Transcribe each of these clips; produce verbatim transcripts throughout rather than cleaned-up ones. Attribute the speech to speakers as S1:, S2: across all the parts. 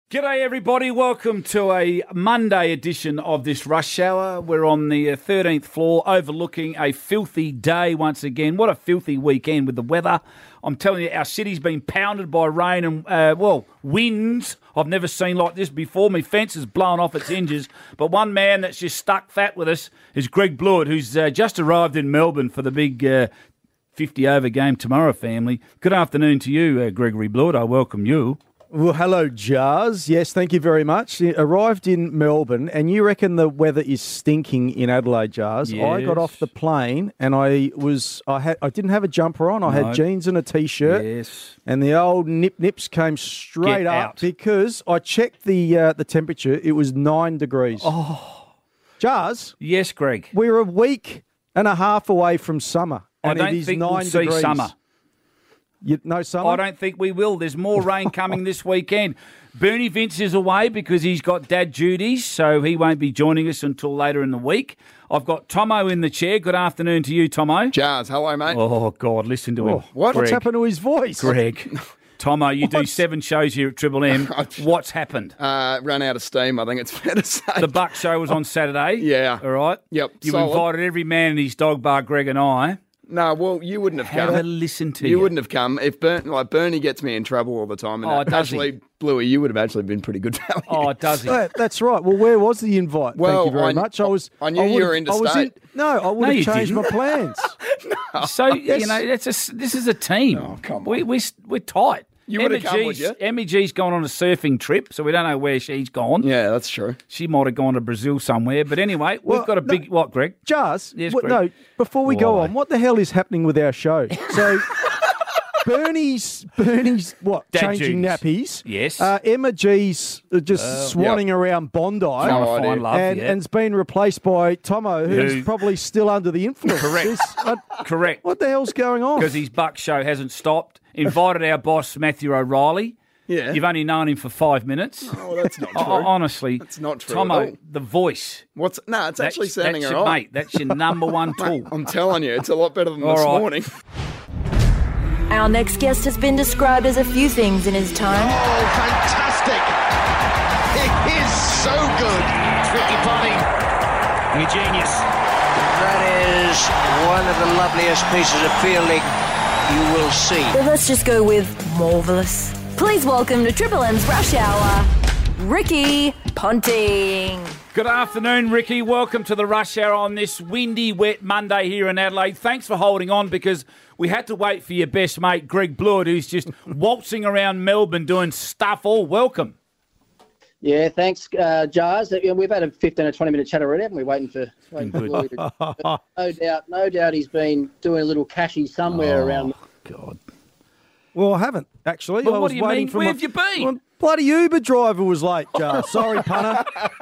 S1: G'day everybody, welcome to a Monday edition of this Rush Hour. We're on the thirteenth floor overlooking a filthy day once again. What a filthy weekend with the weather. I'm telling you, our city's been pounded by rain and, uh, well, winds. I've never seen like this before. My fence is blown off its hinges. But one man that's just stuck fat with us is Greg Blewett, who's uh, just arrived in Melbourne for the big uh, fifty over game tomorrow, family. Good afternoon to you, uh, Gregory Blewett. I welcome you.
S2: Well, hello, Jars. Yes, thank you very much. You arrived in Melbourne, and you reckon the weather is stinking in Adelaide, Jars.
S1: Yes.
S2: I got off the plane, and I was I had I didn't have a jumper on. I
S1: No.
S2: had jeans and a t-shirt.
S1: Yes.
S2: And the old nip nips came straight
S1: Get
S2: up
S1: out.
S2: because I checked the uh, the temperature. It was nine degrees. Oh, Jars,
S1: Yes, Greg.
S2: we're a week and a half away from summer,
S1: I
S2: and
S1: don't
S2: it is
S1: think
S2: nine
S1: we'll see
S2: degrees.
S1: summer.
S2: You, no summer.
S1: I don't think we will. There's more rain coming this weekend. Bernie Vince is away because he's got dad duties, so he won't be joining us until later in the week. I've got Tomo in the chair. Good afternoon to you, Tomo.
S3: Jars, hello, mate.
S1: Oh, God, listen to him.
S2: Oh, what? What's
S1: Greg.
S2: happened to his voice?
S1: Greg. Tomo, you do
S2: What's-
S1: seven shows here at Triple M. What's happened?
S3: Uh, run out of steam, I think it's fair to say.
S1: The Buck show was on Saturday.
S3: Yeah.
S1: All right?
S3: Yep,
S1: You
S3: solid.
S1: invited every man and his dog bar, Greg and I.
S3: No, well, you wouldn't have
S1: Have
S3: come.
S1: a listen to
S3: you
S1: you.
S3: wouldn't have come. If Bern, like Bernie gets me in trouble all the time. And
S1: Oh,
S3: that,
S1: does he?
S3: actually, Bluey, you would have actually been pretty good value.
S1: Oh, does he?
S2: Uh, that's right. Well, where was the invite?
S3: Well,
S2: Thank you very
S3: I-
S2: much. I was.
S3: I knew you
S2: would've-
S3: were interstate.
S2: I was in, no, I would
S1: No, you
S2: have changed
S1: didn't.
S2: my plans.
S1: So,
S2: Yes.
S1: you know, that's a, this is a team.
S3: Oh, come
S1: We,
S3: on.
S1: we, we're tight.
S3: You would've
S1: Emma
S3: come, would
S1: G's-
S3: you?
S1: Emma G's gone on a surfing trip, so we don't know where she's gone.
S3: Yeah, that's true.
S1: She might have gone to Brazil somewhere. But anyway,
S2: Well,
S1: we've got a
S2: no-
S1: big... What, Greg?
S2: Jars,
S1: Yes,
S2: what-
S1: Greg.
S2: no, before we go
S1: Why?
S2: on, what the hell is happening with our show? So, Bernie's, Bernie's, what,
S1: Dad
S2: changing
S1: duties.
S2: nappies.
S1: Yes.
S2: Uh, Emma G's uh, just swanning around Bondi.
S1: Trying to
S3: No
S1: find
S3: idea.
S1: love,
S2: and,
S1: yeah.
S2: and it's been replaced by Tomo, who's
S1: Who-
S2: probably still under the influence.
S1: Correct.
S2: This- uh,
S1: Correct.
S2: what the hell's going on?
S1: Because his Buck show hasn't stopped. Invited our boss, Matthew O'Reilly.
S3: Yeah.
S1: You've only known him for five minutes.
S3: Oh, that's not true.
S1: O- honestly.
S3: That's not true
S1: Tomo,
S3: at all.
S1: the voice.
S3: What's No, it's actually
S1: That's-
S3: sounding
S1: that's
S3: all
S1: your,
S3: right.
S1: Mate, that's your number one tool.
S3: I'm telling you, it's a lot better than
S1: All
S3: this
S1: right.
S3: morning.
S4: Our next guest has been described as a few things in his time.
S5: Oh, fantastic! It is so good. Ricky Ponting. You genius.
S6: That is one of the loveliest pieces of fielding you will see.
S4: But let's just go with marvellous. Please welcome to Triple M's Rush Hour, Ricky Ponting.
S1: Good afternoon, Ricky. Welcome to the Rush Hour on this windy, wet Monday here in Adelaide. Thanks for holding on because we had to wait for your best mate, Greg Blewett, who's just waltzing around Melbourne doing stuff all. Welcome.
S7: Yeah, thanks, uh, Jars. Uh, We've had a fifteen or twenty minute chat already, haven't we? Waiting for, waiting for Lloyd. But no doubt, no doubt, he's been doing a little cashy somewhere around.
S1: God.
S2: Well, I haven't, actually.
S1: Well,
S2: I
S1: what
S2: was
S1: do you
S2: waiting
S1: mean?
S2: for
S1: Where
S2: my-
S1: have you been?
S2: Well, bloody Uber driver was late, Jar. Sorry, punter.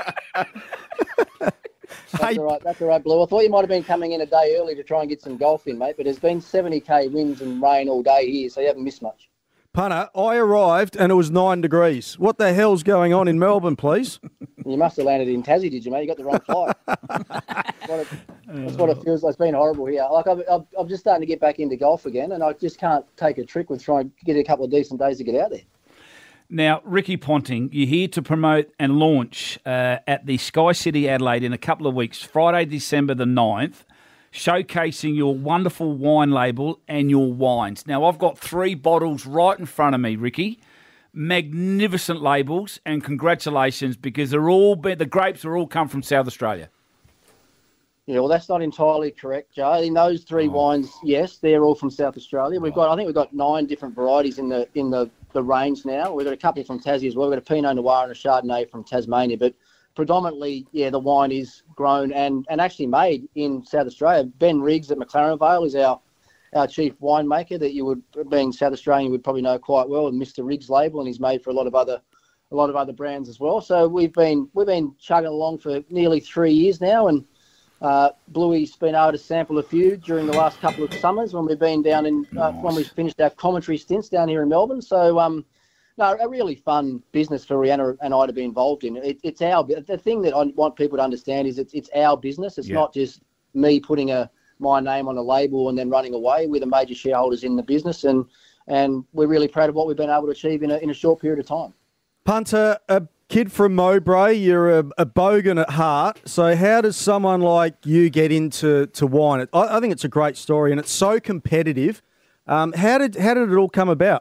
S7: That's all right. That's all right, Blue. I thought you might have been coming in a day early to try and get some golf in, mate. But there's been seventy k winds and rain all day here, so you haven't missed much.
S2: Punter, I arrived and it was nine degrees. What the hell's going on in Melbourne, please?
S7: You must have landed in Tassie, did you, mate? You got the wrong flight. That's what it, that's what it feels like. It's been horrible here. Like I've, I've, I'm just starting to get back into golf again, and I just can't take a trick with trying to get a couple of decent days to get out there.
S1: Now, Ricky Ponting, you're here to promote and launch uh, at the Sky City Adelaide in a couple of weeks, Friday, December the ninth, showcasing your wonderful wine label and your wines. Now, I've got three bottles right in front of me, Ricky. Magnificent labels, and congratulations because they're all be- the grapes are all come from South Australia.
S7: Yeah, well, that's not entirely correct, Joe. In those three wines, yes, they're all from South Australia. We've got, I think, we've got nine different varieties in the in the, the range now. We've got a couple from Tassie as well. We've got a Pinot Noir and a Chardonnay from Tasmania, but predominantly, yeah, the wine is grown and, and actually made in South Australia. Ben Riggs at McLaren Vale is our our chief winemaker that you would, being South Australian, would probably know quite well, and Mister Riggs label, and he's made for a lot of other a lot of other brands as well. So we've been we've been chugging along for nearly three years now, and uh, Bluey's been able to sample a few during the last couple of summers when we've been down in uh, when we finished our commentary stints down here in Melbourne. So um, no, a really fun business for Rihanna and I to be involved in. It, it's our the thing that I want people to understand is it's it's our business. It's
S1: Yeah.
S7: not just me putting a my name on a label and then running away. We're the major shareholders in the business, and and we're really proud of what we've been able to achieve in a in a short period of time.
S2: Punter, a kid from Mowbray, you're a, a bogan at heart. So how does someone like you get into to wine? I, I think it's a great story, and it's so competitive. Um, how did how did it all come about?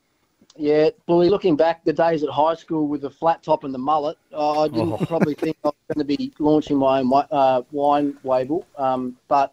S7: Yeah, Bluey, looking back, the days at high school with the flat top and the mullet, uh, I didn't
S2: Oh.
S7: probably think I was going to be launching my own wi- uh, wine label. Um, but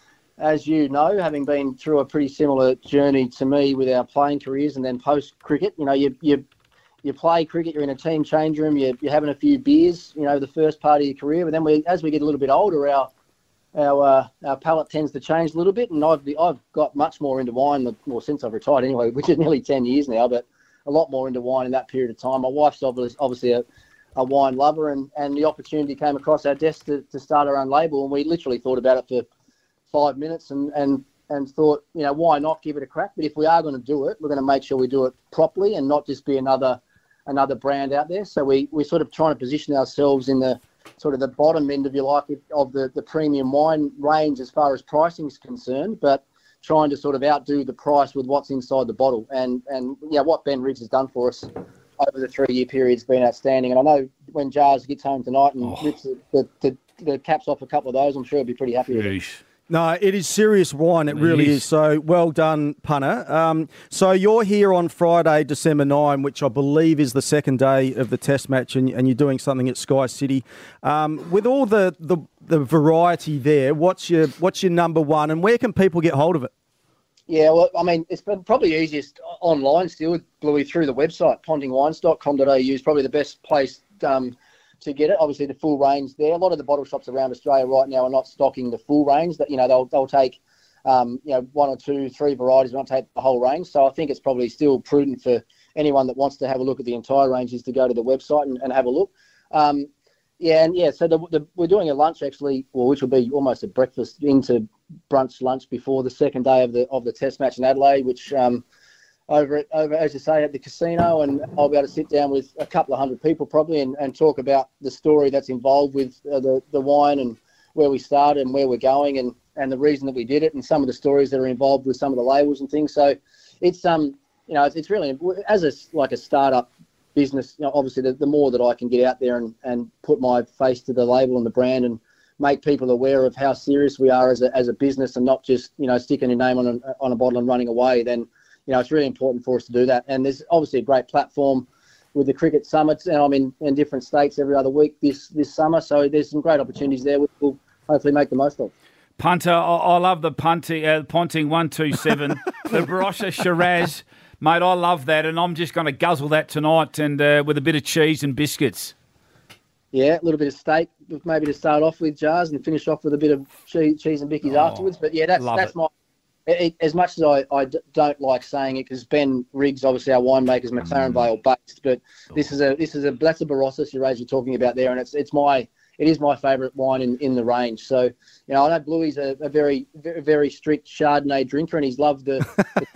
S7: as you know, having been through a pretty similar journey to me with our playing careers and then post-cricket, you know, you you you play cricket, you're in a team change room, you're, you're having a few beers, you know, the first part of your career. But then we, as we get a little bit older, our our uh, our palate tends to change a little bit. And I've I've got much more into wine, well, since I've retired anyway, which is nearly ten years now, but a lot more into wine in that period of time. My wife's obviously, obviously a, a wine lover, and, and the opportunity came across our desk to, to start our own label, and we literally thought about it for five minutes and, and, and thought, you know, why not give it a crack? But if we are going to do it, we're going to make sure we do it properly and not just be another another brand out there. So we, we're sort of trying to position ourselves in the sort of the bottom end, if you like, of the, the premium wine range as far as pricing is concerned, but trying to sort of outdo the price with what's inside the bottle. And, and yeah, what Ben Riggs has done for us over the three-year period has been outstanding. And I know when Jars gets home tonight and
S1: Oh.
S7: rips the, the, the, the caps off a couple of those, I'm sure he'll be pretty happy with it.
S1: Jeez.
S2: No, it is serious wine. It,
S1: It
S2: really
S1: is.
S2: is. So well done, Punter. Um, so you're here on Friday, December ninth, which I believe is the second day of the Test match, and, and you're doing something at Sky City. Um, with all the, the, the variety there, what's your what's your number one, and where can people get hold of it?
S7: Yeah, well, I mean, it's been probably easiest online still, Bluey, through the website. ponting wines dot com dot a u is probably the best place um, to get it. Obviously, the full range there. A lot of the bottle shops around Australia right now are not stocking the full range. That you know, they'll they'll take um, you know one or two, three varieties, but not take the whole range. So I think it's probably still prudent for anyone that wants to have a look at the entire range is to go to the website and, and have a look. Um, yeah, and yeah, so the, the, we're doing a lunch actually, well, which will be almost a breakfast into brunch lunch before the second day of the of the Test match in Adelaide, which um, over at over as you say at the casino, and I'll be able to sit down with a couple of hundred people probably and, and talk about the story that's involved with uh, the the wine and where we started and where we're going and, and the reason that we did it and some of the stories that are involved with some of the labels and things. So it's um you know it's, it's really as a like a startup business. You know, obviously the, the more that I can get out there and, and put my face to the label and the brand and make people aware of how serious we are as a as a business and not just, you know, sticking your name on a, on a bottle and running away, then, you know, it's really important for us to do that. And there's obviously a great platform with the cricket summits, and I'm in, in different states every other week this, this summer, so there's some great opportunities there which we'll hopefully make the most of.
S1: Punter, I, I love the punting, uh, Ponting one two seven, the Barossa Shiraz. Mate, I love that, and I'm just going to guzzle that tonight and uh, with a bit of cheese and biscuits.
S7: Yeah, a little bit of steak, maybe to start off with, Jars, and finish off with a bit of cheese, cheese and bickies
S1: Oh,
S7: afterwards. But yeah, that's
S1: love
S7: that's
S1: it.
S7: my. It, as much as I, I d- don't like saying it, because Ben Riggs, obviously our winemaker, is McLaren Vale based, but this is a this is a that's a Barossa Shiraz you're talking about there, and it's it's my it is my favourite wine in, in the range. So, you know, I know Bluey's a, a very, very very strict Chardonnay drinker, and he's loved the.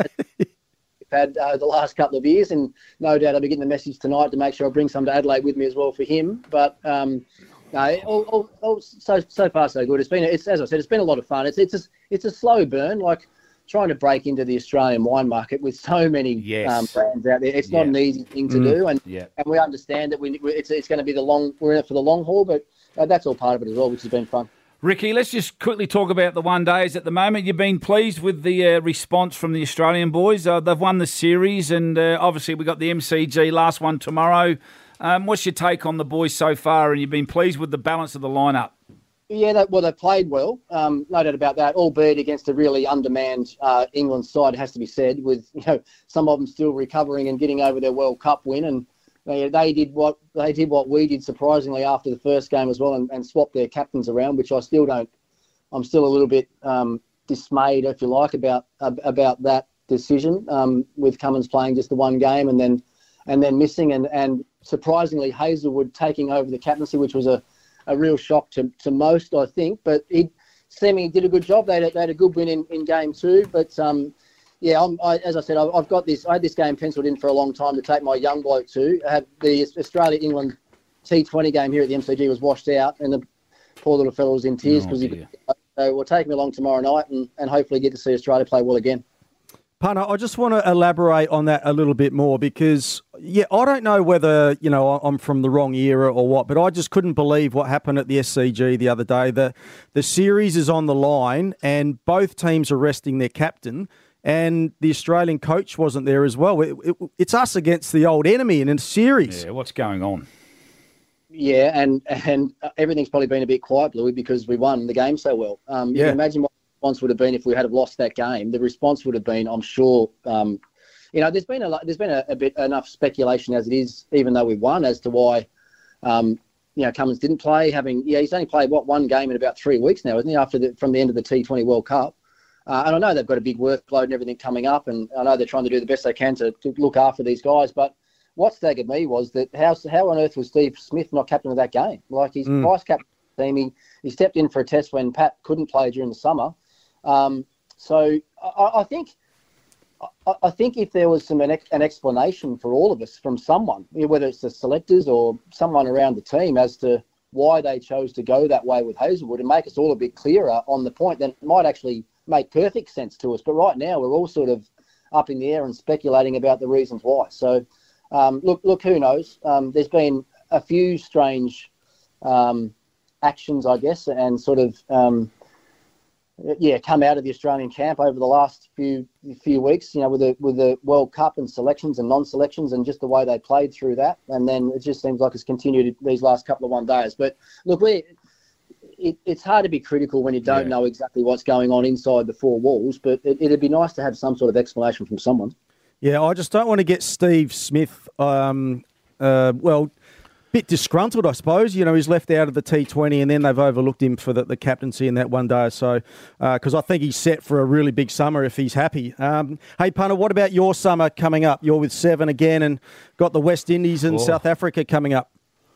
S7: had uh, the last couple of years, and no doubt I'll be getting the message tonight to make sure I bring some to Adelaide with me as well for him. But um, no, all, all, all, so so far so good. It's been it's as I said, it's been a lot of fun. It's it's a, it's a slow burn, like trying to break into the Australian wine market with so many
S1: Yes.
S7: um, brands out there. It's not
S1: Yeah.
S7: an easy thing to do, and
S1: Yeah.
S7: and we understand that we it's it's going to be the long we're in it for the long haul, but uh, that's all part of it as well, which has been fun.
S1: Ricky, let's just quickly talk about the one days at the moment. You've been pleased with the uh, response from the Australian boys. Uh, they've won the series, and uh, obviously we've got the M C G last one tomorrow. Um, what's your take on the boys so far? And you've been pleased with the balance of the lineup?
S7: Yeah, they, well, they played well, um, no doubt about that, albeit against a really undermanned uh, England side, it has to be said, with, you know, some of them still recovering and getting over their World Cup win. And They, they did what they did what we did surprisingly after the first game as well, and, and swapped their captains around, which I still don't. I'm still a little bit um, dismayed, if you like, about uh, about that decision um, with Cummins playing just the one game and then and then missing, and, and surprisingly Hazelwood taking over the captaincy, which was a, a real shock to, to most, I think. But he Semi did a good job. They had a, they had a good win in, in game two, but. Um, Yeah, I'm, I, as I said, I've, I've got this. I had this game penciled in for a long time to take my young bloke to. I had the Australia-England T twenty game here at the M C G was washed out, and the poor little fellow was in tears
S1: Oh,
S7: because he.
S1: dear.
S7: So we'll take me along tomorrow night and, and hopefully get to see Australia play well again.
S2: Punter, I just want to elaborate on that a little bit more because yeah, I don't know whether, you know, I'm from the wrong era or what, but I just couldn't believe what happened at the S C G the other day. The, the series is on the line and both teams are resting their captain and the Australian coach wasn't there as well. It, it, it's us against the old enemy in a series.
S1: Yeah, what's going on?
S7: Yeah, and and everything's probably been a bit quiet, Bluey, because we won the game so well. Um, you
S2: Yeah.
S7: can imagine what the response would have been if we had have lost that game. The response would have been, I'm sure, um, you know, there's been a lot, there's been a, a bit enough speculation as it is, even though we won, as to why, um, you know, Cummins didn't play. Having yeah, he's only played what one game in about three weeks now, isn't he? After the from the end of the T twenty World Cup. Uh, and I know they've got a big workload and everything coming up, and I know they're trying to do the best they can to, to look after these guys, but. What staggered me was that how how on earth was Steve Smith not captain of that game? Like he's
S2: Mm.
S7: vice captain of the team. He, he stepped in for a test when Pat couldn't play during the summer. Um, so I, I think I, I think if there was some an, ex, an explanation for all of us from someone, whether it's the selectors or someone around the team, as to why they chose to go that way with Hazelwood and make us all a bit clearer on the point, then it might actually make perfect sense to us. But right now we're all sort of up in the air and speculating about the reasons why. So. Um, look, look. Who knows? Um, there's been a few strange um, actions, I guess, and sort of, um, yeah, come out of the Australian camp over the last few few weeks. You know, with the with the World Cup and selections and non-selections, and just the way they played through that. And then it just seems like it's continued these last couple of one days. But look, we. It, it's hard to be critical when you don't
S1: Yeah.
S7: know exactly what's going on inside the four walls. But it, it'd be nice to have some sort of explanation from someone.
S2: Yeah, I just don't want to get Steve Smith, um, uh, well, a bit disgruntled, I suppose. You know, he's left out of the T twenty and then they've overlooked him for the, the captaincy in that one day or so, because uh, I think he's set for a really big summer if he's happy. Um, hey, Punter, what about your summer coming up? You're with Seven again and got the West Indies and
S1: Oh.
S2: South Africa coming up.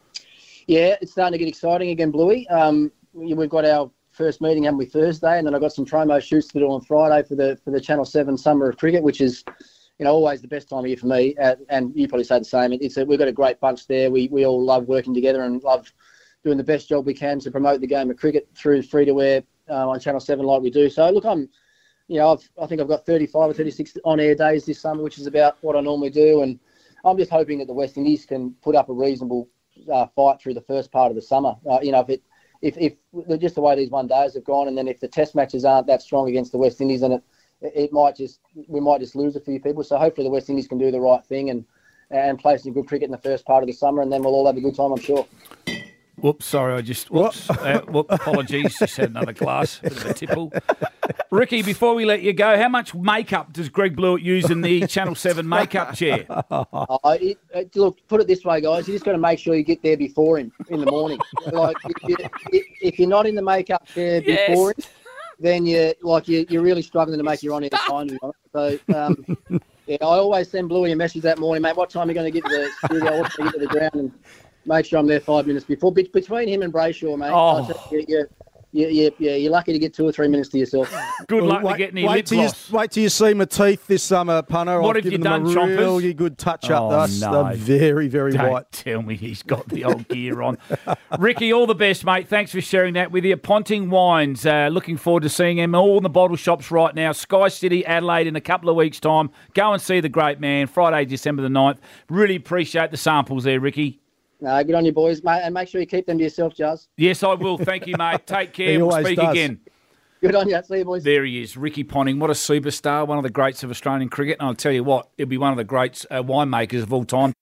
S7: Yeah, it's starting to get exciting again, Bluey. Um, we've got our first meeting, haven't we, Thursday, and then I've got some promo shoots to do on Friday for the for the Channel seven Summer of Cricket, which is, you know, always the best time of year for me, uh, and you probably say the same. It's a, we've got a great bunch there. We we all love working together and love doing the best job we can to promote the game of cricket through free-to-air uh, on Channel seven like we do. So, look, I'm, you know, I've, I think I've got thirty-five or thirty-six on-air days this summer, which is about what I normally do, and I'm just hoping that the West Indies can put up a reasonable uh, fight through the first part of the summer. Uh, you know, if it, if, if just the way these one days have gone, and then if the Test matches aren't that strong against the West Indies, then it, it might just we might just lose a few people. So hopefully the West Indies can do the right thing and and play some good cricket in the first part of the summer, and then we'll all have a good time, I'm sure.
S1: Whoops, sorry, I just, whoops, uh, whoop, apologies, just had another glass, bit of a tipple. Ricky, before we let you go, how much makeup does Greg Blewett use in the Channel seven makeup chair?
S7: Uh, it, it, look, put it this way, guys, you just got to make sure you get there before him in the morning. Like, if, you, if you're not in the makeup chair before
S1: Yes.
S7: him, then you're, like, you're, you're really struggling to make your on-air time, to be honest. So, um, yeah, I always send Bluey a message that morning, mate, what time are you going to get to the studio, what time are you going to get to the ground, and make sure I'm there five minutes before. Be- between him and Brayshaw, mate,
S1: Oh.
S7: I tell you, you, you, you, yeah, you're lucky to get two or three minutes to yourself.
S1: Good luck
S2: wait,
S1: with getting your
S2: wait
S1: lip
S2: till you,
S1: gloss.
S2: wait till you see my teeth this summer, Punter.
S1: What
S2: I've
S1: have you
S2: given them
S1: done,
S2: a
S1: Chompers?
S2: really good touch-up.
S1: Oh,
S2: That's
S1: no.
S2: They're very, very
S1: Don't
S2: white.
S1: tell me he's got the old gear on. Ricky, all the best, mate. Thanks for sharing that with you. Ponting Wines, uh, looking forward to seeing him all in the bottle shops right now. Sky City, Adelaide in a couple of weeks' time. Go and see the great man, Friday, December the ninth. Really appreciate the samples there, Ricky.
S7: No, good on you, boys, mate, and make sure you keep them to yourself, Jazz.
S1: Yes, I will. Thank you, mate. Take care.
S2: He
S1: We'll
S2: always
S1: speak
S2: does.
S1: again.
S7: Good on you. See you, boys.
S1: There he is, Ricky Ponting. What a superstar, one of the greats of Australian cricket. And I'll tell you what, he'll be one of the greats uh, winemakers of all time.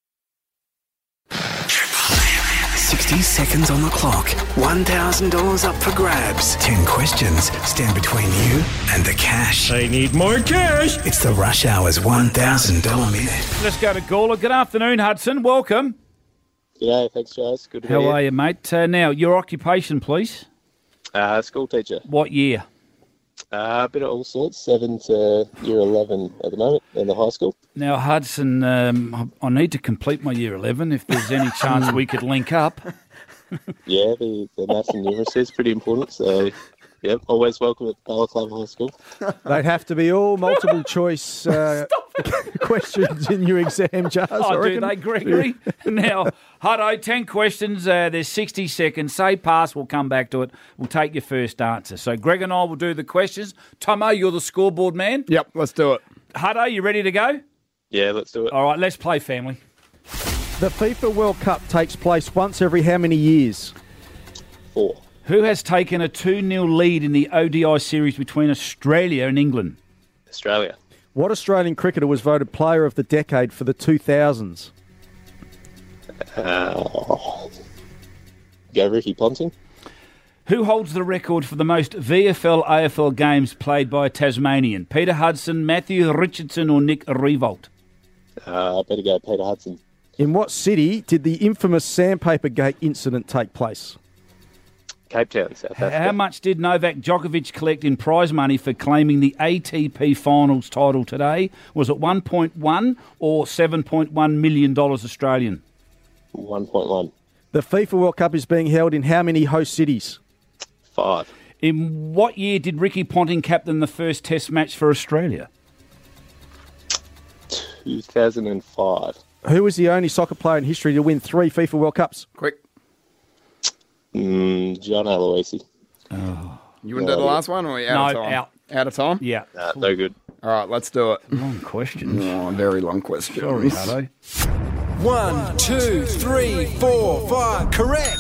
S8: sixty seconds on the clock. one thousand dollars up for grabs. ten questions stand between you and the cash.
S9: I need more cash.
S8: It's the Rush Hour's one thousand dollars minute.
S1: Let's go to Gawler. Good afternoon, Hudson. Welcome.
S10: G'day, thanks, guys. Good to be
S1: How
S10: here.
S1: are you, mate? Uh, now, your occupation, please.
S10: Uh, school teacher.
S1: What year?
S10: Uh, a bit of all sorts, seven to year eleven at the moment in the high school.
S1: Now, Hudson, um, I I need to complete my year eleven. If there's any chance we could link up.
S10: Yeah, the, the maths and numeracy is pretty important, so yep, always welcome at Bella Club High School.
S2: They'd have to be all multiple choice uh, questions in your exam, Jazz. I
S1: Oh, do
S2: reckon.
S1: they, Gregory? Now, Hutto, ten questions. Uh, there's sixty seconds. Say pass, we'll come back to it. We'll take your first answer. So Greg and I will do the questions. Tomo, you're the scoreboard man.
S3: Yep, let's do it.
S1: Hutto, you ready to go?
S10: Yeah, let's do it.
S1: All right, let's play family.
S2: The FIFA World Cup takes place once every how many years?
S10: Four.
S1: Who has taken a two nil lead in the O D I series between Australia and England?
S10: Australia.
S2: What Australian cricketer was voted Player of the Decade for the two thousands?
S10: Uh, go Ricky Ponting.
S1: Who holds the record for the most V F L A F L games played by a Tasmanian? Peter Hudson, Matthew Richardson or Nick Riewoldt?
S10: Uh, better go Peter Hudson.
S2: In what city did the infamous Sandpaper Gate incident take place?
S10: Cape Town, South Africa.
S1: How much did Novak Djokovic collect in prize money for claiming the A T P Finals title today? Was it one point one or seven point one million dollars Australian?
S10: one point one.
S2: The FIFA World Cup is being held in how many host cities?
S10: Five.
S1: In what year did Ricky Ponting captain the first Test match for Australia?
S10: two thousand five.
S2: Who was the only soccer player in history to win three FIFA World Cups?
S3: Quick.
S10: Mm, John Aloisi.
S3: You want to do the last one or are you out
S1: No,
S3: of time?
S1: out.
S3: Out of time?
S1: Yeah.
S10: Nah, no good.
S3: All right, let's do it.
S1: Long questions.
S3: Oh, very long question.
S1: Sorry, Hutto.
S8: One, two, three, four, five. Correct.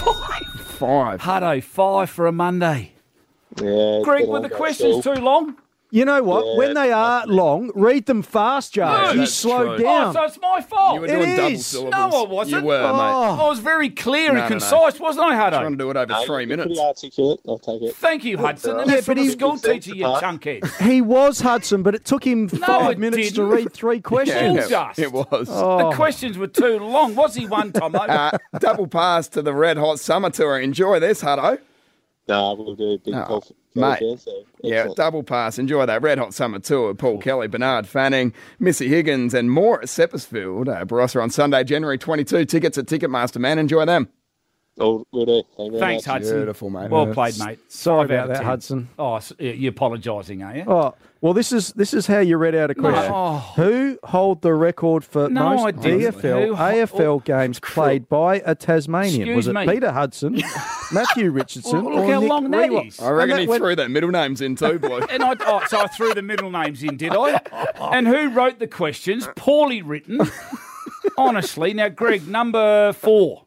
S3: Five.
S1: Hutto, five for a Monday.
S10: Yeah, it's
S1: Greg,
S10: been
S1: were
S10: on
S1: the
S10: that
S1: questions
S10: school.
S1: too long?
S2: You know what?
S10: Yeah,
S2: when they are long, read them fast, Joe.
S3: Yeah,
S2: you
S3: that's
S2: slow
S3: true.
S2: down.
S1: Oh, so it's my fault.
S3: You were
S2: It
S3: doing double
S2: is.
S3: syllables.
S1: No, I wasn't.
S3: You were,
S2: Oh.
S3: mate.
S1: I was very clear
S3: No,
S1: and
S3: no, no.
S1: concise, wasn't I,
S3: Trying to
S1: Hutto?
S3: do it over
S10: No,
S3: three
S10: you're
S3: minutes.
S10: Pretty articulate. I'll take it.
S1: Thank you, Hudson. And
S2: Yeah,
S1: that's
S2: but
S1: from a
S2: he-
S1: school
S10: He
S1: teacher, you
S10: said
S1: chunkhead.
S2: He was Hudson, but it took him five
S1: it
S2: minutes to
S1: didn't.
S2: read three questions.
S1: Yeah. Dust.
S3: It was.
S2: Oh.
S1: The questions were too long. What's he won, Tomo?
S3: Uh, double pass to the Red Hot Summer Tour. Enjoy this, Hutto.
S10: No, we'll do big
S3: Oh,
S10: golf.
S3: mate.
S10: Fan, so
S3: Yeah,
S10: excellent.
S3: double pass. Enjoy that Red Hot Summer Tour. Paul Kelly, Bernard Fanning, Missy Higgins, and more at Seppersfield. Uh, Barossa on Sunday, January twenty-second. Tickets at Ticketmaster, man. Enjoy them.
S10: Oh, we'll do. Thank you very
S1: Thanks,
S10: much.
S1: Hudson.
S3: Beautiful, mate.
S1: Well
S3: Yeah.
S1: played, mate.
S2: Sorry
S1: Five
S2: about
S1: out of
S2: that,
S1: ten.
S2: Hudson.
S1: Oh, so you're apologising, are you?
S2: Oh, well, this is this is how you read out a question.
S1: Oh.
S2: Who hold the record for
S1: No, I
S2: most
S1: didn't.
S2: V F L,
S1: Who ho-
S2: A F L games played by a Tasmanian?
S1: Excuse
S2: Was it
S1: me.
S2: Peter Hudson, Matthew Richardson,
S1: Well, look
S2: or
S1: how
S2: Nick
S1: long that
S2: Riewoldt?
S1: is.
S3: I reckon
S2: And
S3: he
S2: that went-
S3: threw their middle names in too, Blue.
S1: And I, oh, so I threw the middle names in, did I? And who wrote the questions? Poorly written. Honestly. Now, Greg, number four.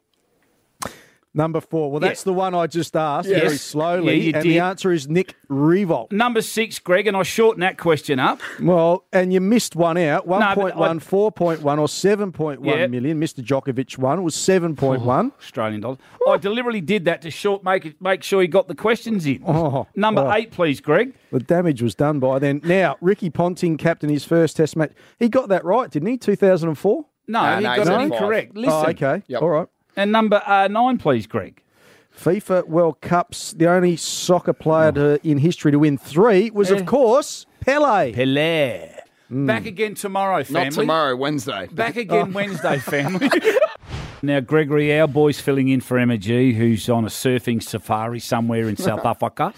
S2: Number four. Well, that's
S1: Yeah.
S2: the one I just asked
S1: Yes.
S2: very slowly,
S1: Yeah, you
S2: and
S1: did.
S2: the answer is Nick Riewoldt.
S1: Number six, Greg, and I shortened that question up.
S2: Well, and you missed one out.
S1: but
S2: one point one,
S1: I-
S2: four point one, or seven point one
S1: Yeah.
S2: million. Mister Djokovic one was seven point one.
S1: Australian dollars. I deliberately did that to short make it make sure he got the questions in.
S2: Oh,
S1: Number
S2: oh.
S1: eight, please, Greg.
S2: The damage was done by then. Now, Ricky Ponting captained his first Test match. He got that right, didn't he? two thousand four?
S1: No,
S3: No,
S1: he
S3: no,
S1: got
S3: he's
S1: it
S3: on
S1: incorrect.
S3: five.
S1: Listen.
S2: Oh, okay.
S3: Yep.
S2: All right.
S1: And number uh, nine, please, Greg.
S2: FIFA World Cups, the only soccer player to, in history to win three was,
S1: Yeah.
S2: of course, Pele.
S1: Pelé. Back again tomorrow, family.
S3: Not tomorrow, Wednesday.
S1: Back again Wednesday, family. Now, Gregory, our boy's filling in for Emma G, who's on a surfing safari somewhere in South Africa.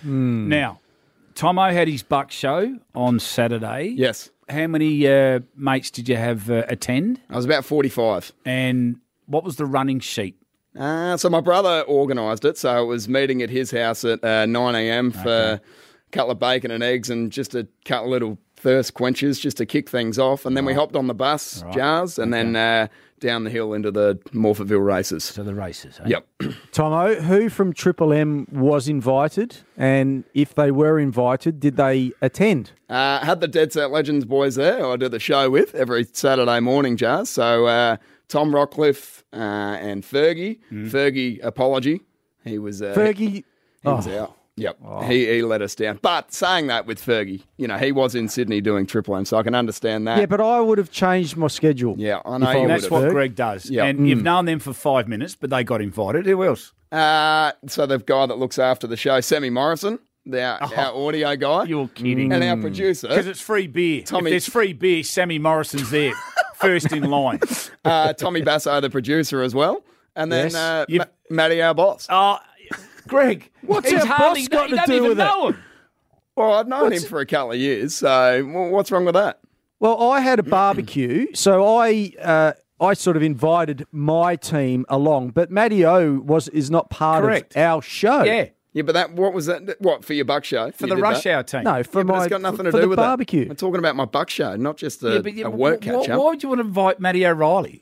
S1: Now, Tomo had his buck show on Saturday.
S3: Yes.
S1: How many uh, mates did you have uh, attend?
S3: I was about forty-five.
S1: And what was the running sheet?
S3: Uh, so my brother organised it. So it was meeting at his house at uh, nine a.m. for a couple of bacon and eggs and just a couple of little thirst quenchers just to kick things off. And then we hopped on the bus, Jars, and then uh, down the hill into the Morphettville races.
S1: So the races. eh?
S3: Yep.
S2: Tomo, who from Triple M was invited? And if they were invited, did they attend?
S3: Uh, had the Dead Set Legends boys there, who I do the show with every Saturday morning, Jars. So uh, Tom Rockcliffe uh, and Fergie. Fergie, apology. He was uh,
S2: Fergie.
S3: He was
S2: Oh.
S3: out. Yep. He, he let us down. But saying that with Fergie, you know, he was in Sydney doing Triple M, so I can understand that.
S2: Yeah, but I would have changed my schedule.
S3: Yeah, I know
S2: If I
S3: you
S2: was
S3: would
S1: That's
S3: have.
S1: what
S2: Ferg.
S1: Greg does.
S3: Yeah.
S1: And you've known them for five minutes, but they got invited. Who else?
S3: Uh, so the guy that looks after the show, Sammy Morrison, the, our, our audio guy.
S1: You're kidding.
S3: And our producer.
S1: Because it's free beer.
S3: Tommy-
S1: If there's free beer, Sammy Morrison's there, first in line.
S3: uh, Tommy Basso, the producer as well. And then
S2: Yes.
S3: uh,
S1: You've-
S3: Ma- Matty, our boss.
S1: Oh, Greg,
S2: What's
S1: he's
S2: our
S1: hardly,
S2: boss got
S1: he
S2: to
S1: doesn't
S2: do
S1: even
S2: with it?
S1: know him.
S3: Well, I've known him for a couple of years, so well, what's wrong with that?
S2: Well, I had a barbecue, so I uh, I sort of invited my team along, but Matty O was is not part
S1: Correct.
S2: of our show.
S1: Yeah,
S3: Yeah, but that what was that? What for your buck show?
S1: for
S3: You
S1: the
S3: did
S1: rush
S3: that?
S1: hour team.
S2: No, for
S3: Yeah, but
S2: my
S3: it's got nothing to
S2: for
S3: do
S2: the
S3: with
S2: barbecue.
S3: That. I'm talking about my buck show, not just a,
S1: Yeah, but yeah,
S3: a work
S1: wh- wh-
S3: catch up.
S1: Why would you want to invite Matty O'Reilly?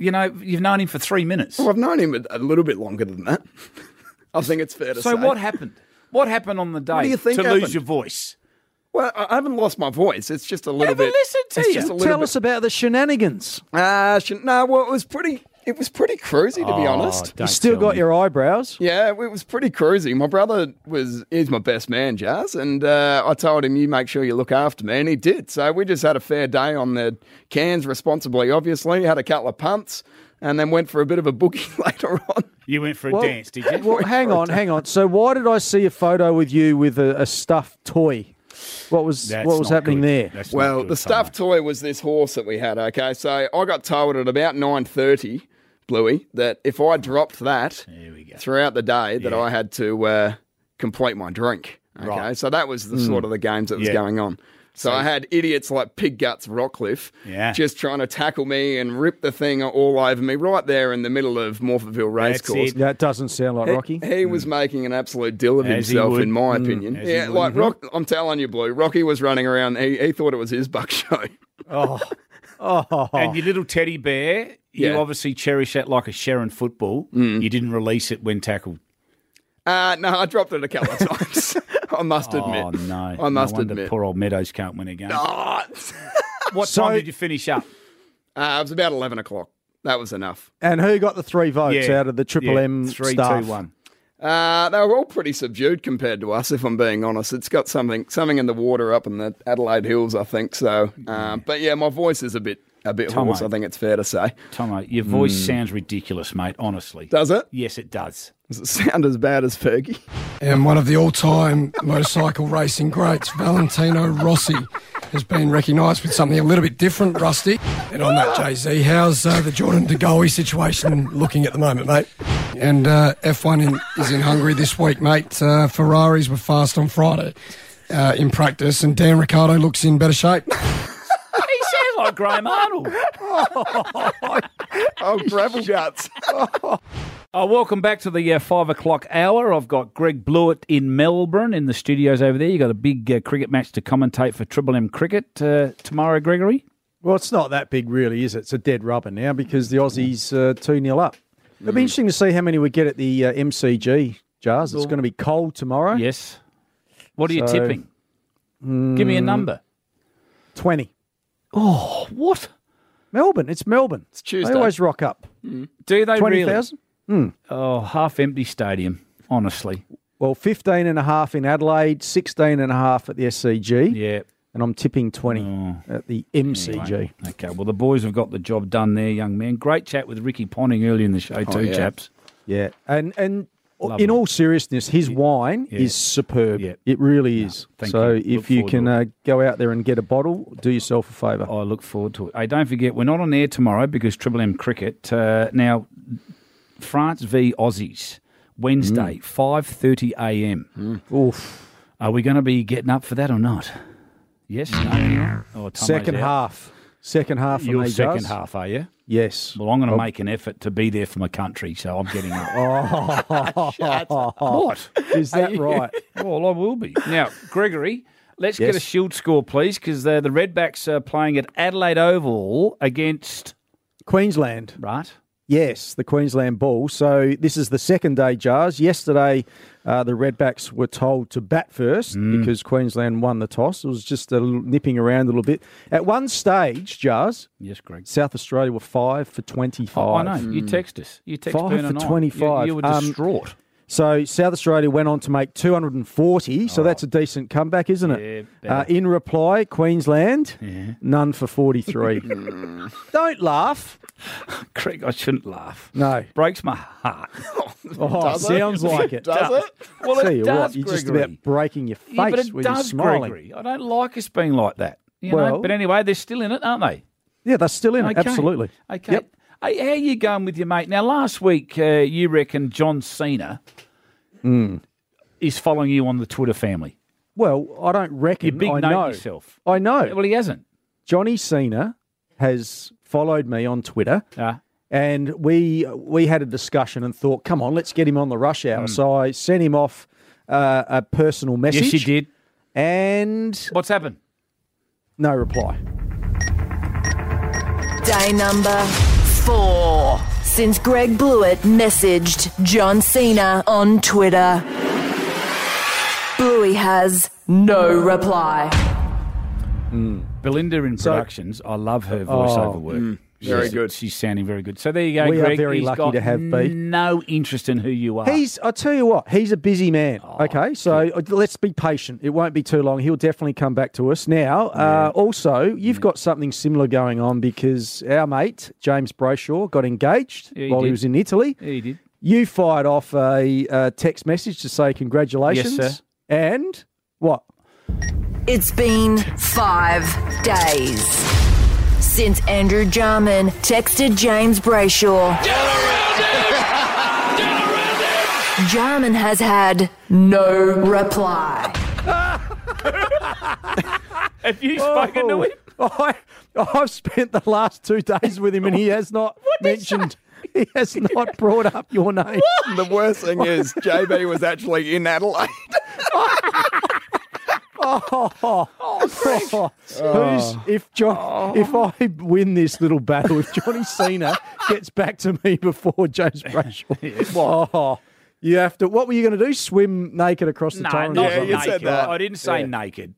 S1: You know, you've known him for three minutes.
S3: Well, I've known him a, a little bit longer than that. I think it's fair to
S1: so
S3: say.
S1: what happened? What happened on the day
S3: do you think
S1: to
S3: happened?
S1: lose your voice?
S3: Well, I haven't lost my voice. It's just a little
S1: Have a
S3: bit.
S1: listen to
S3: it's
S1: you.
S3: just a little
S2: Tell
S3: bit-
S2: us about the shenanigans.
S3: Uh, sh- no, well, it was pretty. It was pretty cruisy, to be
S1: Oh,
S3: honest.
S1: don't
S2: You still
S1: tell
S2: got
S1: me.
S2: your eyebrows.
S3: Yeah, it was pretty cruisy. My brother was is my best man, Jazz, and uh, I told him, you make sure you look after me, and he did. So we just had a fair day on the cans responsibly, obviously. Had a couple of punts, and then went for a bit of a bookie later on.
S1: You went for a
S2: Well-
S1: dance, did you?
S2: Well, hang on, hang on. So why did I see a photo with you with a, a stuffed toy? What was
S1: That's
S2: what was
S1: not
S2: happening
S1: good.
S2: there?
S1: That's not
S3: Well,
S1: good,
S3: the stuffed toy was this horse that we had, okay? So I got told at about nine thirty, Bluey, that if I dropped that
S1: There we go.
S3: throughout the day, that
S1: Yeah.
S3: I had to uh, complete my drink, okay?
S1: Right.
S3: So that was the sort of the games that was
S1: Yeah.
S3: going on. So, I had idiots like Pig Guts Rockcliffe
S1: Yeah.
S3: just trying to tackle me and rip the thing all over me right there in the middle of Morphettville Racecourse.
S1: it.
S2: That doesn't sound like
S3: He-
S2: Rocky.
S3: He, was making an absolute deal of
S1: As he
S3: himself,
S1: would.
S3: in my
S1: Mm,
S3: opinion.
S1: as he
S3: Yeah,
S1: would.
S3: like Rock, I'm telling you, Blue. Rocky was running around. He, he thought it was his buck show.
S2: Oh,
S1: And your little teddy bear, you
S3: Yeah.
S1: obviously cherish that like a Sharon football.
S3: Mm.
S1: You didn't release it when tackled.
S3: Uh, no, I dropped it a couple of times. I must admit.
S1: Oh, no.
S3: I must
S1: no wonder
S3: admit.
S1: Poor old Meadows can't win a game.
S3: Oh,
S1: What
S2: So-
S1: time did you finish up?
S3: uh, it was about eleven o'clock. That was enough.
S2: and who got the three votes
S1: Yeah.
S2: out of the Triple
S1: Yeah,
S2: M
S1: three,
S2: staff?
S1: two, one.
S3: Uh, they were all pretty subdued compared to us, if I'm being honest. It's got something something in the water up in the Adelaide Hills, I think. So, uh, but yeah, my voice is a bit a bit
S1: Tomo.
S3: hoarse. I think it's fair to say.
S1: Tomo, your voice sounds ridiculous, mate, honestly.
S3: Does it?
S1: Yes, it does.
S3: Does it sound as bad as Fergie?
S9: And one of the all-time motorcycle racing greats, Valentino Rossi, has been recognised with something a little bit different, Rusty. And on that, Jay-Z, how's uh, the Jordan De Goey situation looking at the moment, mate? And uh, F one in, is in Hungary this week, mate. Uh, Ferraris were fast on Friday uh, in practice, and Dan Ricciardo looks in better shape.
S1: He sounds like Graham Arnold.
S3: Oh, gravel guts.
S1: Oh, welcome back to the uh, five o'clock hour. I've got Greg Blewett in Melbourne in the studios over there. You got a big uh, cricket match to commentate for Triple M Cricket uh, tomorrow, Gregory.
S2: Well, it's not that big, really, is it? It's a dead rubber now because the Aussies uh, two nil up. It'll be interesting to see how many we get at the uh, M C G, Jars. It's going to be cold tomorrow.
S1: Yes. What are you
S2: So,
S1: tipping? Give me a number.
S2: twenty.
S1: Oh, what?
S2: Melbourne. It's Melbourne.
S3: It's Tuesday.
S2: They always rock up.
S1: Do they
S2: twenty
S1: really?
S2: thousand?
S1: Oh, half empty stadium, honestly.
S2: Well, fifteen and a half in Adelaide, sixteen and a half at the S C G.
S1: Yeah.
S2: And I'm tipping twenty
S1: Oh.
S2: at the M C G.
S1: Anyway, okay, well, the boys have got the job done there, young man. Great chat with Ricky Ponting early in the show too,
S3: yeah.
S1: chaps.
S2: Yeah. And and
S1: Lovely.
S2: in all seriousness, his wine
S1: Yeah.
S2: is superb.
S1: Yeah.
S2: It really is.
S1: thank
S2: so
S1: you. Look
S2: if you
S1: forward
S2: can
S1: to
S2: uh, go out there and get a bottle, do yourself a favour.
S1: I look forward to it. Hey, don't forget, we're not on air tomorrow because Triple M Cricket. Uh, now, France v Aussies, Wednesday,
S2: Mm.
S1: five thirty a m.
S2: Oof.
S1: Are we going to be getting up for that or not? Yes? No? Oh, Tomo's
S2: Second
S1: out.
S2: half. Second half for
S1: Your
S2: me,
S1: second
S2: Jazz.
S1: half, are you?
S2: Yes.
S1: Well, I'm going to
S2: Oh.
S1: make an effort to be there for my country, so I'm getting up.
S2: Oh,
S1: What?
S2: is that right?
S1: Well, I will be. Now, Gregory, let's get
S2: Yes.
S1: a Shield score, please, because the, the Redbacks are playing at Adelaide Oval against...
S2: Queensland.
S1: Right?
S2: Yes, the Queensland Ball. So this is the second day, Jars. Yesterday, uh, the Redbacks were told to bat first
S1: Mm.
S2: because Queensland won the toss. It was just a little nipping around a little bit. At one stage, Jars,
S1: Yes, Greg.
S2: South Australia were five for twenty-five.
S1: Oh, I know. You text us. You text
S2: Five
S1: Bernard
S2: for
S1: and I.
S2: twenty-five.
S1: You, you were
S2: Um,
S1: distraught.
S2: So South Australia went on to make two hundred forty, so that's a decent comeback, isn't it?
S1: Oh. Yeah,
S2: uh,
S1: better.
S2: in reply, Queensland,
S1: Yeah.
S2: none for forty-three. Don't laugh.
S1: Greg, I shouldn't laugh.
S2: No.
S1: Breaks my heart.
S2: Oh,
S3: Does it?
S2: sounds like it.
S3: Does it?
S1: Well,
S2: Tell
S1: it
S2: you
S1: does,
S2: what, you're just
S1: Gregory.
S2: about breaking your face
S1: Yeah, but it
S2: when you're
S1: does,
S2: smiling.
S1: Gregory. I don't like us being like that. You know?
S2: Well-
S1: But anyway, they're still in it, aren't they?
S2: Yeah, they're still in it,
S1: Okay.
S2: absolutely.
S1: Okay.
S2: Yep.
S1: Hey, how you going with your mate? Now, last week, uh, you reckon John Cena
S2: Hmm.
S1: is following you on the Twitter family.
S2: Well, I don't reckon.
S1: You big
S2: I
S1: note
S2: know.
S1: yourself.
S2: I know.
S1: Well, he hasn't.
S2: Johnny Cena has followed me on Twitter,
S1: Uh,
S2: and we we had a discussion and thought, come on, let's get him on the rush hour. So I sent him off uh, a personal message.
S1: yes, you did.
S2: And
S1: What's happened?
S2: no reply.
S4: Day number four. Since Greg Blewett messaged John Cena on Twitter, Bluey has no reply.
S1: Mm. Belinda in
S2: So-
S1: Productions, I love her voiceover
S2: Oh,
S1: work.
S3: mm, very
S1: She's-
S3: good.
S1: She's sounding very good. So there you go,
S2: We are
S1: Greg.
S2: very
S1: He's
S2: lucky
S1: got
S2: to have Beef.
S1: no interest in who you are.
S2: He's, I tell you what, he's a busy man.
S1: Oh,
S2: okay, so let's be patient. It won't be too long. He'll definitely come back to us. Now, uh, also, you've got something similar going on because our mate, James Brayshaw, got engaged
S1: Yeah, he
S2: while he
S1: did.
S2: was in Italy.
S1: Yeah, he did.
S2: You fired off a, uh text message to say congratulations.
S1: Yes, sir.
S2: And what?
S4: It's been five days since Andrew Jarman texted James Brayshaw. Jarman has had no reply.
S1: Have you spoken to him?
S2: I, I've spent the last two days with him and he has not mentioned, he has not brought up your name.
S3: The worst thing is, J B was actually in Adelaide.
S2: Oh, oh, oh. Who's if John if I win this little battle, if Johnny Cena gets back to me before James Brayshaw, oh, you have to. What were you going to do? Swim naked across the
S1: No,
S2: Torrens?
S1: not
S2: or something?
S3: you
S1: naked.
S3: said that.
S1: I didn't say
S3: Yeah.
S1: naked.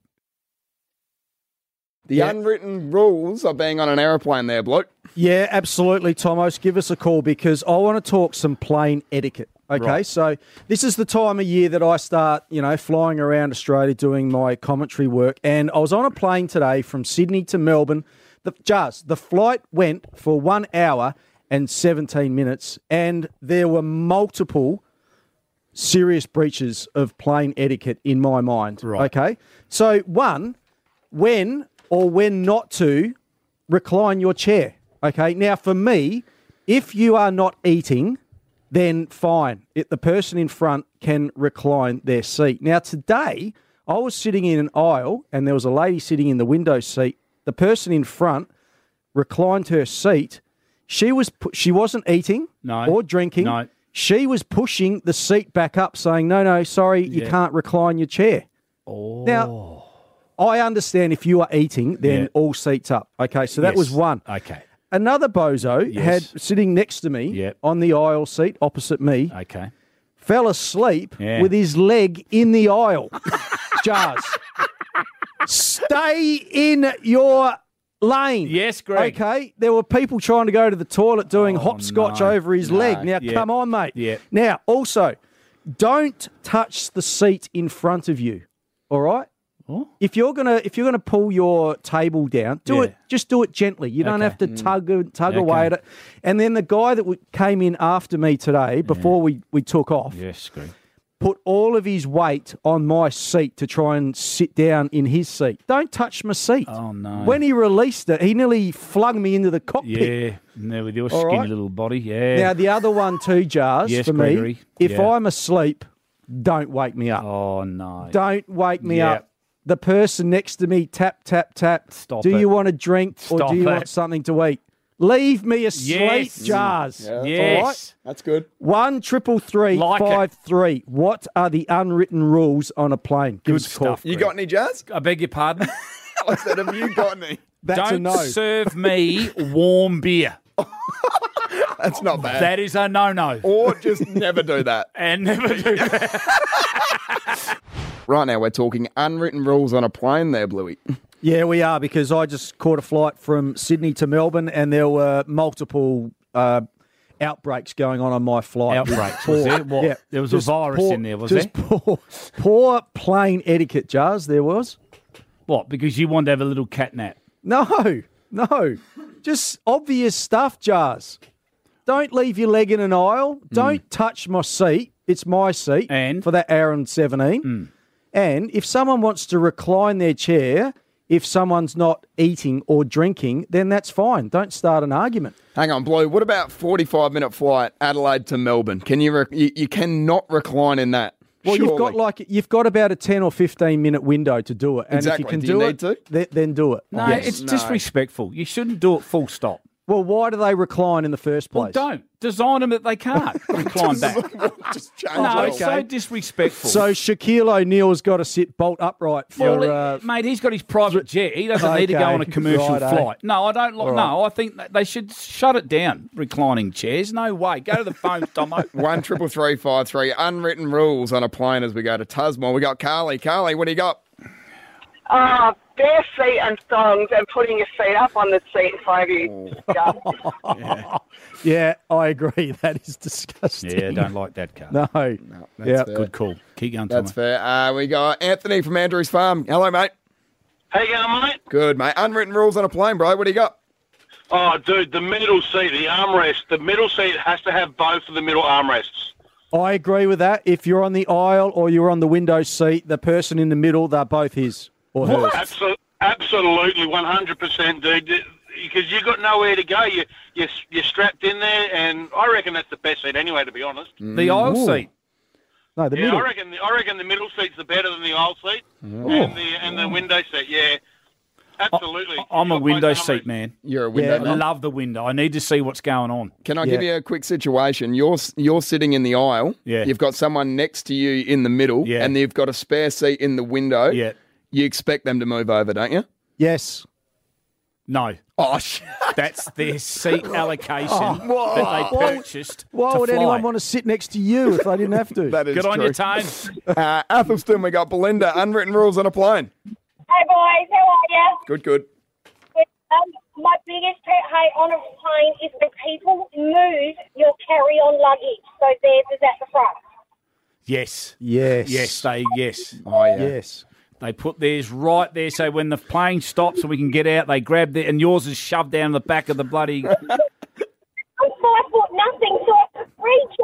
S3: The
S2: Yeah.
S3: unwritten rules of being on an aeroplane there, bloke.
S2: Yeah, absolutely, Tomos. Give us a call because I want to talk some plane etiquette. Okay,
S1: Right.
S2: so this is the time of year that I start, you know, flying around Australia doing my commentary work. And I was on a plane today from Sydney to Melbourne. The, just, the flight went for one hour and seventeen minutes, and there were multiple serious breaches of plane etiquette in my mind.
S1: Right.
S2: Okay, so one, when or when not to recline your chair. Okay, now for me, if you are not eating, then fine. It, the person in front can recline their seat. Now today, I was sitting in an aisle and there was a lady sitting in the window seat. The person in front reclined her seat. She was pu- she wasn't eating
S1: No.
S2: or drinking.
S1: No.
S2: She was pushing the seat back up, saying, "No, no, sorry, you
S1: Yeah.
S2: can't recline your chair."
S1: Oh.
S2: Now, I understand if you are eating, then
S1: Yeah.
S2: all seats up. Okay, so that
S1: Yes.
S2: was one.
S1: Okay.
S2: Another bozo
S1: Yes.
S2: had sitting next to me
S1: Yep.
S2: on the aisle seat opposite me,
S1: Okay.
S2: fell asleep
S1: Yeah.
S2: with his leg in the aisle. Jars. Stay in your lane.
S1: Yes, Greg.
S2: Okay. There were people trying to go to the toilet doing
S1: Oh,
S2: hopscotch
S1: no.
S2: over his
S3: No.
S2: leg. Now,
S1: Yeah.
S2: come on, mate.
S1: Yeah.
S2: Now, also, don't touch the seat in front of you. All right?
S1: Oh.
S2: If you're gonna if you're gonna pull your table down, do
S1: Yeah.
S2: it. Just do it gently. You don't
S1: Okay.
S2: have to tug tug
S1: Okay.
S2: away at it. And then the guy that w- came in after me today, before we, we took off,
S1: Yes, Greg.
S2: put all of his weight on my seat to try and sit down in his seat. Don't touch my seat.
S1: Oh, no.
S2: When he released it, he nearly flung me into the cockpit.
S1: Yeah. And there with your
S2: All
S1: skinny
S2: right.
S1: little body. Yeah.
S2: Now the other one too, Jars,
S1: Yes,
S2: for me.
S1: Gregory.
S2: If
S1: Yeah.
S2: I'm asleep, don't wake me up.
S1: Oh, no.
S2: Don't wake me
S1: Yeah.
S2: up. The person next to me, tap, tap, tap.
S1: Stop
S2: do
S1: it.
S2: you want a drink or
S1: Stop
S2: do you
S1: it.
S2: want something to eat? Leave me asleep,
S1: Yes.
S2: Jars.
S3: Yeah, that's
S1: Yes.
S3: all right. That's good.
S2: One triple three
S1: Like it.
S2: five three. What are the unwritten rules on a plane? Give
S1: Good
S2: us a call.
S1: stuff.
S3: You
S1: Greg.
S3: got any, Jazz?
S1: I beg your pardon?
S3: I said, have you got any?
S2: That's
S1: Don't
S2: a no.
S1: serve me warm beer.
S3: That's not bad.
S1: That is a no-no.
S3: Or just never do that.
S1: And never do that.
S3: Right now, we're talking unwritten rules on a plane there, Bluey.
S2: Yeah, we are, because I just caught a flight from Sydney to Melbourne and there were multiple uh, outbreaks going on on my flight.
S1: Outbreaks, was there? What? There was a
S2: Just
S1: virus
S2: poor-
S1: in there, was
S2: just
S1: there?
S2: Poor, poor plane etiquette, Jars, there was.
S1: What? Because you wanted to have a little cat nap.
S2: No, no. Just obvious stuff, Jars. Don't leave your leg in an aisle. Don't touch my seat. It's my seat
S1: And?
S2: for that hour and seventeen. And if someone wants to recline their chair, if someone's not eating or drinking, then that's fine. Don't start an argument.
S3: Hang on, Blue. What about forty-five minute flight, Adelaide to Melbourne? Can you, rec- you, you cannot recline in that.
S2: Well, you've got
S3: Surely.
S2: like you've got about a ten or fifteen minute window to do it, and
S3: Exactly.
S2: if you can
S3: Do
S2: do,
S3: you
S2: it,
S3: need to?
S2: th- then do it.
S1: No,
S3: Yes.
S1: it's
S3: No.
S1: disrespectful. You shouldn't do it full stop.
S2: Well, why do they recline in the first
S1: Well,
S2: place?
S1: don't. Design them that they can't recline back.
S3: Just change
S1: No,
S3: it
S1: it's
S3: all.
S1: so disrespectful.
S2: So Shaquille O'Neal's got to sit bolt upright for.
S1: Well,
S2: uh,
S1: mate, he's got his private jet. He doesn't need to go
S2: Okay,
S1: on a commercial
S2: righto.
S1: flight. No, I don't. Like,
S2: All
S1: No, I think that they should shut it down. Reclining chairs, no way. Go to the phone, Tomo.
S3: One triple three five three. Unwritten rules on a plane as we go to Tasmore. We got Carly. Carly, what do you got?
S11: Uh, bare feet and thongs and putting your feet up on the seat in front of you. Yeah.
S2: yeah, I agree. That is disgusting.
S1: Yeah, don't like that car.
S2: No.
S3: No, that's
S2: Yeah.
S3: fair.
S1: Good call. Keep going,
S3: That's
S1: Tomo.
S3: fair. Uh, we got Anthony from Andrews Farm. Hello, mate.
S12: How you going, mate?
S3: Good, mate. Unwritten rules on a plane, bro. What do you got?
S12: Oh, dude, the middle seat, the armrest, the middle seat has to have both of the middle armrests.
S2: I agree with that. If you're on the aisle or you're on the window seat, the person in the middle, they're both his or hers.
S12: Absolutely, absolutely, one hundred percent, dude. Because you've got nowhere to go. You, you're, you're strapped in there, and I reckon that's the best seat anyway, to be honest.
S1: The aisle
S2: Ooh.
S1: seat.
S2: No, the
S12: yeah,
S2: middle.
S12: I reckon the, I reckon the middle seat's the better than the aisle seat,
S1: Oh.
S12: and the and the window seat. Yeah, absolutely.
S1: I'm a
S12: You've got
S1: window
S12: both
S1: seat
S12: armrests.
S1: man.
S3: You're a window
S1: I
S3: man.
S1: love the window. I need to see what's going on.
S3: Can I
S2: Yeah.
S3: give you a quick situation? You're you're sitting in the aisle.
S1: Yeah.
S3: You've got someone next to you in the middle.
S1: Yeah.
S3: And you've got a spare seat in the window.
S1: Yeah.
S3: You expect them to move over, don't you?
S2: Yes.
S1: No.
S3: Oh, shit.
S1: That's their seat allocation
S2: whoa.
S1: that they
S2: Why-
S1: purchased
S2: Why
S1: to
S2: would
S1: fly.
S2: anyone want to sit next to you if they didn't have to?
S3: That is
S1: Good on
S3: true.
S1: you, Tane.
S3: Uh, Athelston, we got Belinda. Unwritten rules on a plane.
S13: Hey boys, how are you?
S3: Good, good.
S13: Um, my biggest pet hate on a plane is when people move your carry-on luggage. So theirs is at the front.
S1: Yes.
S2: Yes.
S1: Yes, they yes.
S3: Oh, yeah.
S2: Yes.
S1: They put theirs right there, so when the plane stops and we can get out, they grab it, and yours is shoved down the back of the bloody.
S13: I'm five foot nothing, so I can reach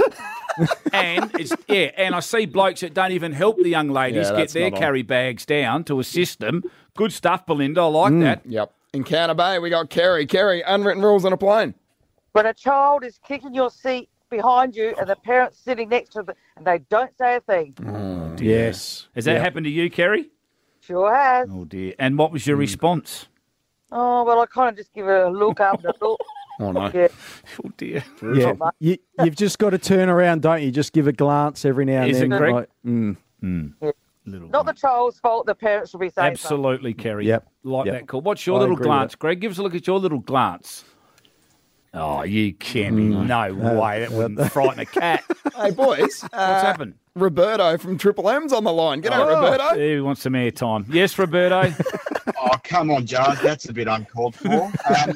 S13: it.
S1: And it's yeah, and I see blokes that don't even help the young ladies
S3: Yeah,
S1: get
S3: that's
S1: their
S3: not on.
S1: carry bags down to assist them. Good stuff, Belinda. I like that.
S3: Yep. In Counter Bay, we got Kerry. Kerry, unwritten rules on a plane.
S14: When a child is kicking your seat behind you and the parent's sitting next to them and they don't say a thing.
S1: Oh,
S2: Yes.
S1: Has that
S2: Yep.
S1: happened to you, Kerry?
S14: Sure has.
S1: Oh dear. And what was your response?
S14: Oh, well, I kind of just give it a look up and a look.
S1: Oh no.
S14: Yeah.
S1: Oh dear.
S2: Yeah. You, you've just got to turn around, don't you? Just give a glance every now and
S1: Is it
S2: then.
S1: correct?
S2: Like, mm.
S1: Little
S14: Not the child's fault, the parents should be saying something.
S1: Absolutely, Kerry.
S2: Yep.
S1: Like
S2: Yep.
S1: that call. What's your
S2: I
S1: little
S2: agree with
S1: glance, Greg? Give us a look at your little glance. Oh, you can't be. No way. That wouldn't frighten a cat.
S3: Hey, boys.
S1: What's
S3: uh,
S1: happened?
S3: Roberto from Triple M's on the line. G'day, Roberto.
S1: He wants some airtime. Yes, Roberto.
S15: Oh, come on, Jars. That's a bit uncalled for. Um,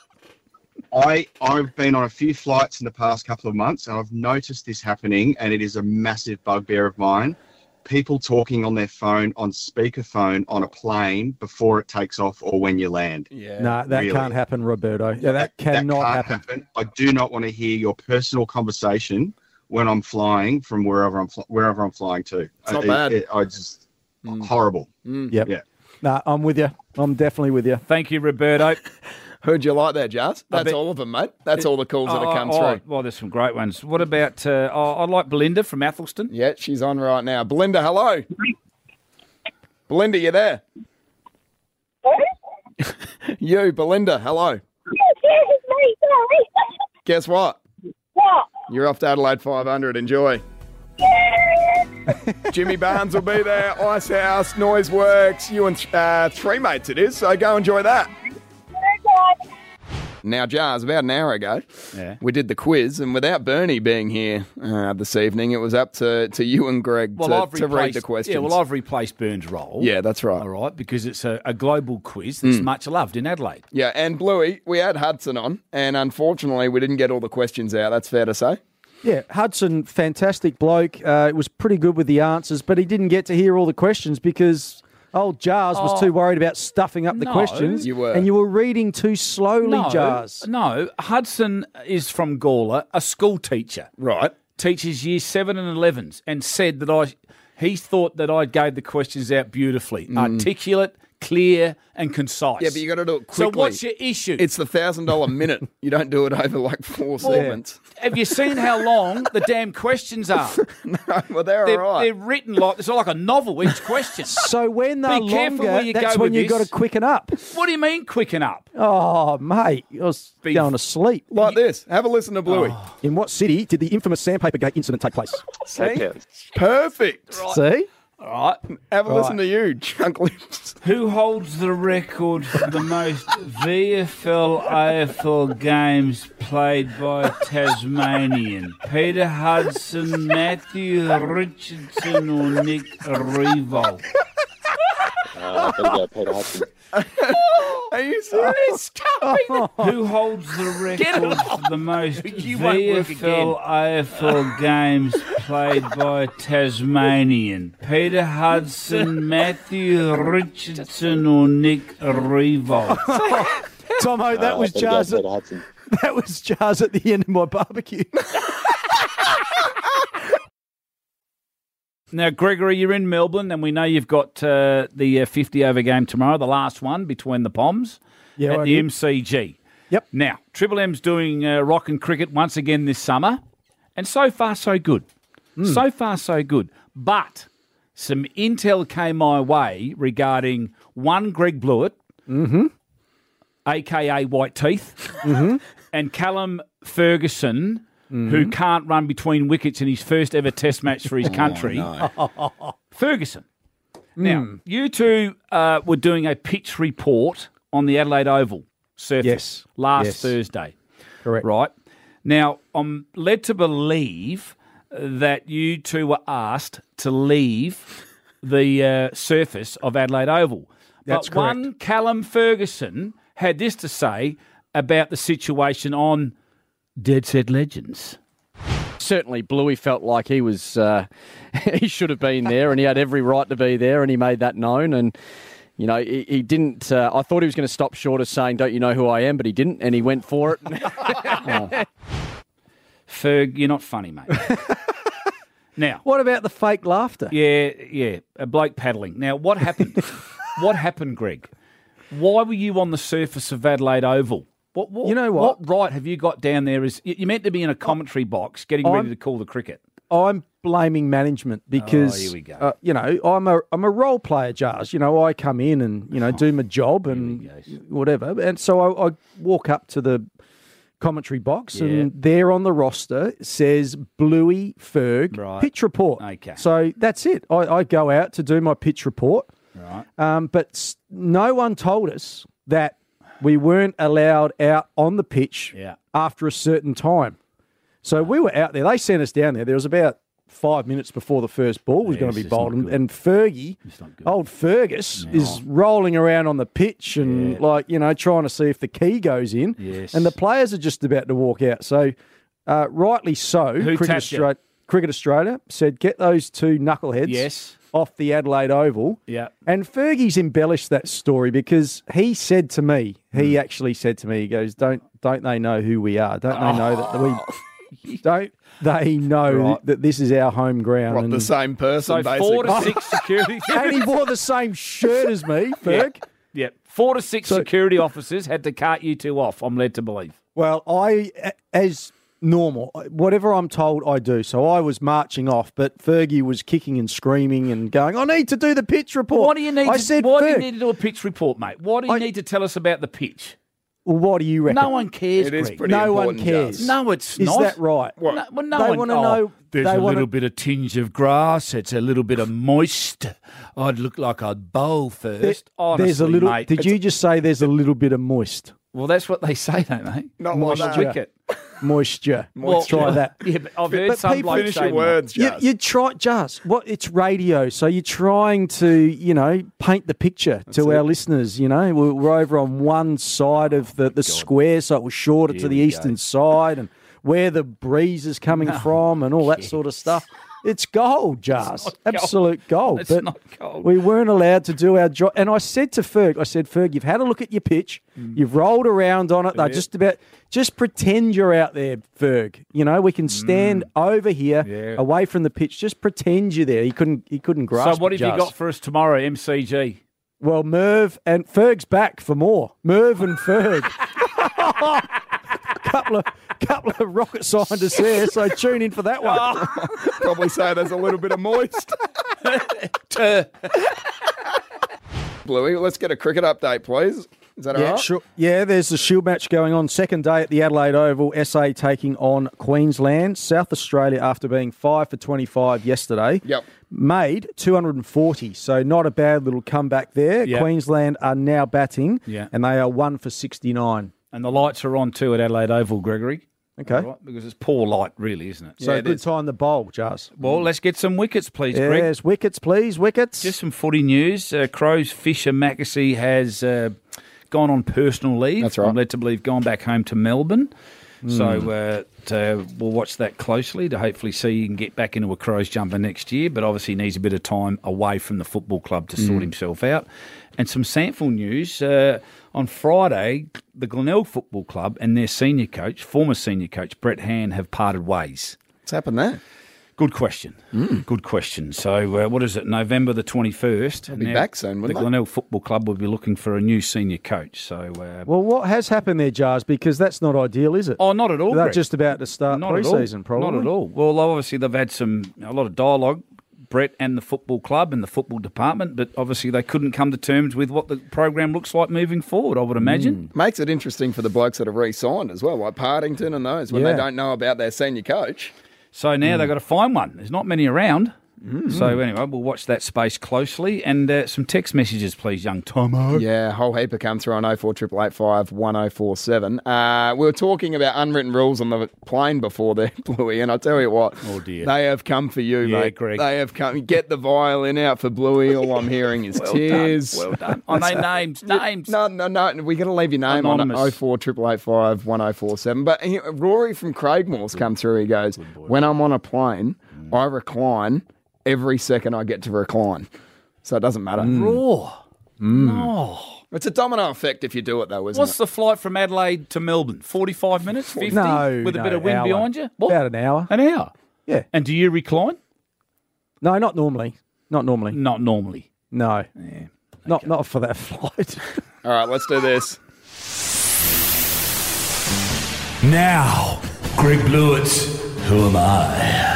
S15: I, I've been on a few flights in the past couple of months, and I've noticed this happening, and it is a massive bugbear of mine. People talking on their phone, on speakerphone, on a plane before it takes off or when you land.
S3: Yeah.
S2: No, that
S15: Really.
S2: can't happen, Roberto. Yeah, that cannot
S15: can't
S2: happen.
S15: I do not want to hear your personal conversation when I'm flying from wherever I'm fl- wherever I'm flying to.
S3: It's not
S15: I,
S3: bad.
S15: It, I just horrible.
S2: Yep.
S15: Yeah.
S2: No, I'm with you. I'm definitely with you.
S1: Thank you, Roberto.
S3: Heard you like that, Jars?
S1: I
S3: That's
S1: bet-
S3: all of them, mate. That's all the calls that have come
S1: oh,
S3: through.
S1: Well, there's some great ones. What about, uh, oh, I like Belinda from Athelston.
S3: Yeah, she's on right now. Belinda, hello. Belinda, you there? You, Belinda, hello.
S13: Yes, yes, it's me, sorry.
S3: Guess what?
S13: What?
S3: You're off to Adelaide five hundred. Enjoy. Jimmy Barnes will be there. Ice House, Noise Works, you and uh, three mates it is, so go enjoy that. Now, Jars, about an hour ago,
S1: Yeah.
S3: we did the quiz, and without Bernie being here uh, this evening, it was up to, to you and Greg
S1: Well,
S3: to,
S1: I've
S3: to
S1: replaced,
S3: read the questions.
S1: Yeah, well, I've replaced Burns' role.
S3: Yeah, that's right.
S1: All right, because it's a, a global quiz that's
S3: Mm.
S1: much loved in Adelaide.
S3: Yeah, and Bluey, we had Hudson on, and unfortunately, we didn't get all the questions out. That's fair to say.
S2: Yeah, Hudson, fantastic bloke. Uh, it was pretty good with the answers, but he didn't get to hear all the questions because old Jars was
S1: Oh.
S2: too worried about stuffing up the
S1: No.
S2: questions.
S3: You were.
S2: And you were reading too slowly,
S1: No,
S2: Jars.
S1: no. Hudson is from Gawler, a school teacher.
S3: Right.
S1: Teaches year seven and elevens, and said that I, he thought that I gave the questions out beautifully,
S3: Mm.
S1: articulate, clear and concise.
S3: Yeah, but you got to do it quickly.
S1: So what's your issue?
S3: It's the thousand dollar minute. You don't do it over like four segments.
S1: Have you seen how long the damn questions are?
S3: No, well they're,
S1: They're,
S3: all right.
S1: they're written like it's like a novel. Each question.
S2: So when they're
S1: Be careful
S2: longer,
S1: where you
S2: that's
S1: go
S2: when
S1: with
S2: you've got to
S1: this.
S2: quicken up.
S1: What do you mean quicken up?
S2: Oh, mate, I was going to sleep.
S3: Like this. Have a listen to Bluey.
S2: In what city did the infamous Sandpaper Gate incident take place?
S3: See? Perfect.
S2: See?
S1: All right.
S3: Have a
S2: Right.
S3: listen to you, Chunk Lips.
S1: Who holds the record for the most V F L A F L games played by a Tasmanian? Peter Hudson, Matthew Richardson, or Nick Revolt?
S10: Uh, I'm going to go Peter Hudson.
S3: Are you serious?
S1: Who holds the
S3: Get
S1: record
S3: off.
S1: for the most
S3: You won't
S1: V
S3: work
S1: F L A F L games played by a Tasmanian? Peter Hudson, Matthew Richardson, or Nick Revolt?
S2: Tomo, that
S10: Uh,
S2: was
S10: I'm gonna go
S2: jars. At,
S10: Peter Hudson.
S2: that was jars at the end of my barbecue.
S1: Now, Gregory, you're in Melbourne, and we know you've got uh, the uh, fifty over game tomorrow, the last one between the Poms
S2: Yeah,
S1: at
S2: I
S1: the
S2: did.
S1: M C G.
S2: Yep.
S1: Now, Triple M's doing uh, rock and cricket once again this summer, and so far so good. So far so good. But some intel came my way regarding one Greg Blewett,
S2: Mm-hmm.
S1: a k a. White Teeth,
S2: Mm-hmm.
S1: and Callum Ferguson, who can't run between wickets in his first ever test match for his country. Ferguson. Now, you two uh, were doing a pitch report on the Adelaide Oval surface
S2: Yes.
S1: last
S2: Yes.
S1: Thursday.
S2: Correct.
S1: Right. Now, I'm led to believe that you two were asked to leave the uh, surface of Adelaide Oval.
S2: That's
S1: but one Callum Ferguson had this to say about the situation on Dead Set Legends.
S16: Certainly, Bluey felt like he was uh, he should have been there, and he had every right to be there, and he made that known. And you know, he, he didn't. Uh, I thought he was going to stop short of saying, "Don't you know who I am?" But he didn't, and he went for it.
S1: Oh. Ferg, you're not funny, mate. Now,
S2: What about the fake laughter?
S1: yeah, yeah, a bloke paddling. Now, what happened? What happened, Greg? Why were you on the surface of Adelaide Oval? What, what,
S2: You know what?
S1: What right have you got down there? Is you- you're meant to be in a commentary box, getting
S2: I'm-
S1: ready to call the cricket.
S2: I'm blaming management because
S1: Oh, here we go.
S2: Uh, you know I'm a I'm a role player, Jars. You know I come in and you know do my job and whatever, and so I, I walk up to the commentary box
S1: Yeah.
S2: and there on the roster says Bluey Ferg
S1: Right.
S2: pitch report.
S1: Okay.
S2: So that's it. I, I go out to do my pitch report,
S1: Right.
S2: um, but s- no one told us that we weren't allowed out on the pitch
S1: Yeah.
S2: after a certain time. So we were out there. They sent us down there. There was about five minutes before the first ball was
S1: Yeah,
S2: going to be
S1: it's just not
S2: bowled. And,
S1: good.
S2: and Fergie, old Fergus, is rolling around on the pitch and, like, you know, trying to see if the key goes in.
S1: Yes.
S2: And the players are just about to walk out. So, uh, rightly so,
S1: Who
S2: Cricket,
S1: tapped you?
S2: Austra- Cricket Australia said, get those two knuckleheads
S1: Yes.
S2: off the Adelaide Oval.
S1: Yeah.
S2: And Fergie's embellished that story because he said to me,
S1: Hmm.
S2: he actually said to me, he goes, don't don't they know who we are? Don't they know that we... Don't they know
S3: Right.
S2: that this is our home ground?
S3: What,
S2: and
S3: the same person,
S1: So four to
S3: basically?
S1: six security.
S2: and he wore the same shirt as me, Ferg.
S1: Yeah, four to six
S2: So-
S1: security officers had to cart you two off. I'm led to believe.
S2: Well, I, as normal, whatever I'm told, I do. So I was marching off, but Fergie was kicking and screaming and going, I need to do the pitch report.
S1: Why do you need?
S2: I
S1: to,
S2: said,
S1: why do
S2: Ferg,
S1: you need to do a pitch report, mate? Why do you need to tell us about the pitch?
S2: well, what do you reckon?
S1: No one cares.
S3: It is
S1: Greg.
S3: pretty
S2: No one
S3: important,
S2: cares.
S3: Jazz.
S1: No, it's
S2: Is
S1: not.
S2: that right?
S3: What?
S1: No, well, no
S2: They
S1: one,
S2: wanna
S1: oh,
S2: know-
S1: There's
S2: they
S1: a
S2: wanna-
S1: little bit of tinge of grass. It's a little bit of moist. I'd look like I'd bowl
S2: There-
S1: first. Honestly,
S2: there's a little.
S1: mate.
S2: Did you just say there's a little bit of moist?
S1: Well, that's what they say, don't they?
S3: Not like
S2: Moisture.
S3: that.
S1: Cricket.
S2: Moisture.
S1: Well,
S2: Try that.
S1: Yeah, but I've heard
S2: But
S1: some
S2: people-
S1: bloke
S3: Finish
S1: say
S3: your words,
S2: You,
S3: Jazz.
S2: you try, just what it's radio, so you're trying to, you know, paint the picture to our listeners. You know, we're, we're over on one side of the, the square, so it was shorter to
S1: Here
S2: the
S1: we
S2: eastern
S1: go.
S2: side, and where the breeze is coming from, and all that sort of stuff. It's gold, Jars.
S1: not gold.
S2: Absolute gold.
S1: It's
S2: but
S1: not gold.
S2: we weren't allowed to do our job. And I said to Ferg, I said, Ferg, you've had a look at your pitch. You've rolled around on it. They're
S1: Yeah.
S2: just about, just pretend you're out there, Ferg. You know, we can stand over here,
S1: Yeah.
S2: away from the pitch. Just pretend you're there. He couldn't, he couldn't grasp
S1: So what
S2: it,
S1: have you
S2: Jars.
S1: got for us tomorrow, M C G?
S2: Well, Merv and Ferg's back for more. Merv and Ferg. couple of couple of rocket scientists there, so tune in for that one.
S3: Oh, probably say there's a little bit of moist. Bluey, let's get a cricket update, please. Is that
S2: yeah,
S3: all right?
S2: sure. Yeah, there's a Shield match going on. Second day at the Adelaide Oval. S A taking on Queensland. South Australia, after being five for twenty-five yesterday,
S3: Yep.
S2: made two hundred forty. So not a bad little comeback there.
S1: Yep.
S2: Queensland are now batting,
S1: Yeah.
S2: and they are one for sixty-nine.
S1: And the lights are on too at Adelaide Oval, Gregory.
S2: Okay.
S1: Right, because it's poor light, really, isn't it?
S2: So good time to bowl, Jars.
S1: Well, let's get some wickets, please, Greg.
S2: Yes, wickets, please, wickets.
S1: Just some footy news. Uh, Crows Fisher Mackesy has uh, gone on personal leave.
S3: That's right.
S1: I'm led to believe gone back home to Melbourne.
S2: Mm.
S1: So uh, to, we'll watch that closely to hopefully see he can get back into a Crows jumper next year, but obviously needs a bit of time away from the football club to sort
S2: Mm.
S1: himself out. And some SANFL news. Uh, on Friday, the Glenelg Football Club and their senior coach, former senior coach, Brett Hand, have parted ways.
S3: What's happened there?
S1: Good question.
S3: Mm.
S1: Good question. So, uh, what is it? November the twenty-first.
S3: They'll be back soon, wouldn't
S1: The
S3: they?
S1: Glenelg Football Club will be looking for a new senior coach. So, uh,
S2: Well, what has happened there, Jars? Because that's not ideal, is it?
S1: oh, not at all.
S2: They're
S1: Greg.
S2: just about to start
S1: Not at all.
S2: pre-season, probably.
S1: Not at all. Well, obviously they've had some a lot of dialogue, Brett and the football club and the football department, but obviously they couldn't come to terms with what the program looks like moving forward, I would imagine.
S3: Makes it interesting for the blokes that have re-signed as well, like Partington and those, when
S1: Yeah.
S3: they don't know about their senior coach.
S1: So now
S3: Mm.
S1: they've got to find one. There's not many around. So anyway, we'll watch that space closely. And uh, some text messages, please, young Tomo.
S3: Yeah, a whole heap have come through on oh four eight eight five one oh four seven. Uh, we were talking about unwritten rules on the plane before there, Bluey, and I tell you what,
S1: oh dear,
S3: they have come for you,
S1: Yeah,
S3: mate.
S1: Greg.
S3: They have come. Get the violin out for Bluey. All I'm hearing is
S1: Well
S3: tears.
S1: done, well done. Oh, they names, names.
S3: No, no, no. We got to leave your name
S1: Anonymous.
S3: on oh four eight eight five one oh four seven. But he, Rory from Craigmore's come through. He goes, when I'm on a plane, I recline every second I get to recline. So it doesn't matter.
S1: Raw. No.
S3: It's a domino effect if you do it, though, isn't
S1: What's
S3: it?
S1: the flight from Adelaide to Melbourne? forty-five minutes? fifty?
S2: No,
S1: With a
S2: no,
S1: bit of wind
S2: hour.
S1: behind you? What?
S2: About an hour.
S1: An hour?
S2: Yeah.
S1: And do you recline?
S2: No, not normally. Not normally.
S1: Not normally.
S2: No. Not not for that flight.
S3: All right, let's do this.
S8: Now, Greg Blewett's Who Am I?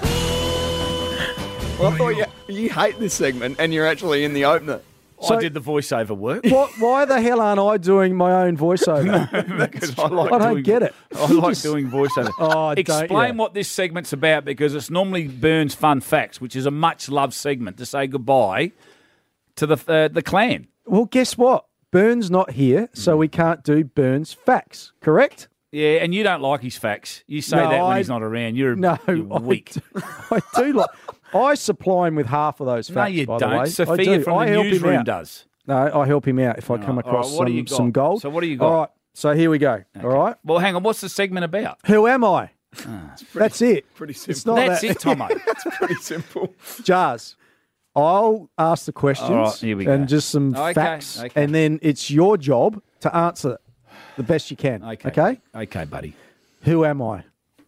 S3: Well, I thought you, you hate this segment and you're actually in the opener.
S1: I did the voiceover work.
S2: What? Why the hell aren't I doing my own voiceover?
S1: Because I, like
S2: I don't
S1: doing,
S2: get it.
S1: I like doing voiceover.
S2: Oh, don't
S1: Explain
S2: you?
S1: what this segment's about, because it's normally Burns Fun Facts, which is a much-loved segment to say goodbye to the uh, the clan.
S2: Well, guess what? Burns not here, so we can't do Burns facts. Correct?
S1: Yeah, and you don't like his facts. You say
S2: No,
S1: that when
S2: I-
S1: he's not around. You're,
S2: No,
S1: you're
S2: I
S1: weak.
S2: do, I do like. I supply him with half of those
S1: No,
S2: facts.
S1: you
S2: by
S1: don't.
S2: The way.
S1: Sophia
S2: I do.
S1: from
S2: I
S1: the
S2: help him
S1: newsroom
S2: out.
S1: does.
S2: No, I help him out if I
S1: All
S2: come
S1: right, all
S2: across
S1: right, what do you
S2: some,
S1: got?
S2: some gold.
S1: So what do you got?
S2: All right, so here we go. All right.
S1: Well, hang on. What's the segment about?
S2: Who am I? That's it.
S3: Pretty
S2: It's
S3: simple.
S2: not
S1: That's
S2: that.
S1: it, Tomo.
S3: It's pretty simple.
S2: Jars. I'll ask the questions
S1: All right, here we go.
S2: and just some
S1: Okay,
S2: facts,
S1: okay.
S2: and then it's your job to answer the best you can.
S1: Okay.
S2: Okay?
S1: Okay, buddy.
S2: Who am I?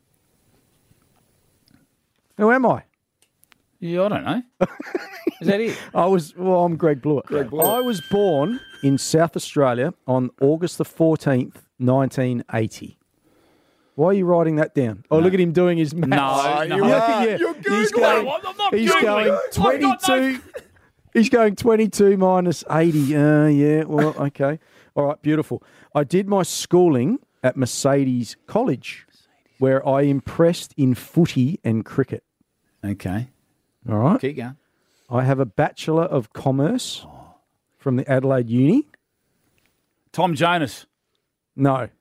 S2: Who am I?
S1: Yeah, I don't know. Is that it?
S2: I was well. I'm Greg Blewett.
S3: Greg Blewett.
S2: I was born in South Australia on August the fourteenth, nineteen eighty. Why are you writing that down? Oh, look at him doing his maths.
S1: No, no.
S2: Look at you.
S3: You're
S2: He's
S3: Googling.
S2: going.
S1: I'm not
S2: He's
S1: Googling.
S2: going
S1: I've got no-
S2: twenty-two. He's going twenty-two minus eighty. Uh, yeah. Well, okay. All right. Beautiful. I did my schooling at Mercedes College, where I impressed in footy and cricket.
S1: Okay.
S2: All right.
S1: Keep going.
S2: I have a Bachelor of Commerce from the Adelaide Uni.
S1: Tom Jonas.
S2: No.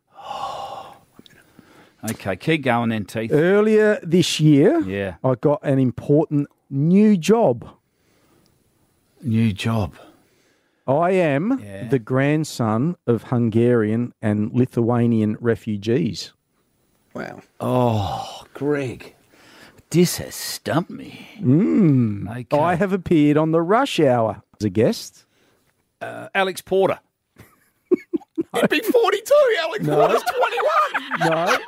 S1: Okay, keep going then, Teeth.
S2: Earlier this year,
S1: Yeah.
S2: I got an important new job.
S1: New job.
S2: I am
S1: Yeah.
S2: the grandson of Hungarian and Lithuanian refugees.
S3: Wow.
S1: Oh, Greg. This has stumped me.
S2: Mm.
S1: Okay.
S2: I have appeared on the Rush Hour as a guest.
S1: Uh, Alex Porter.
S3: He'd be forty-two, Alex.
S2: No.
S3: Porter's twenty-one.
S2: No.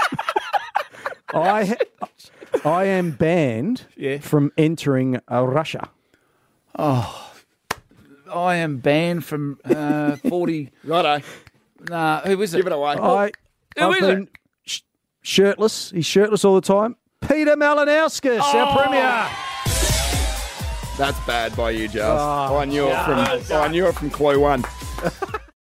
S2: I ha- I am banned
S1: Yeah.
S2: from entering uh, Russia.
S1: Oh, I am banned from uh, forty.
S3: Righto.
S1: Nah, who is it?
S3: Give it away.
S2: I,
S1: Who
S2: I've
S1: is
S2: been sh- shirtless. He's shirtless all the time. Peter Malinowskis,
S1: Oh.
S2: our Premier.
S3: That's bad by you, Giles.
S2: Oh,
S3: I knew it from
S2: Giles.
S3: I knew it from clue one.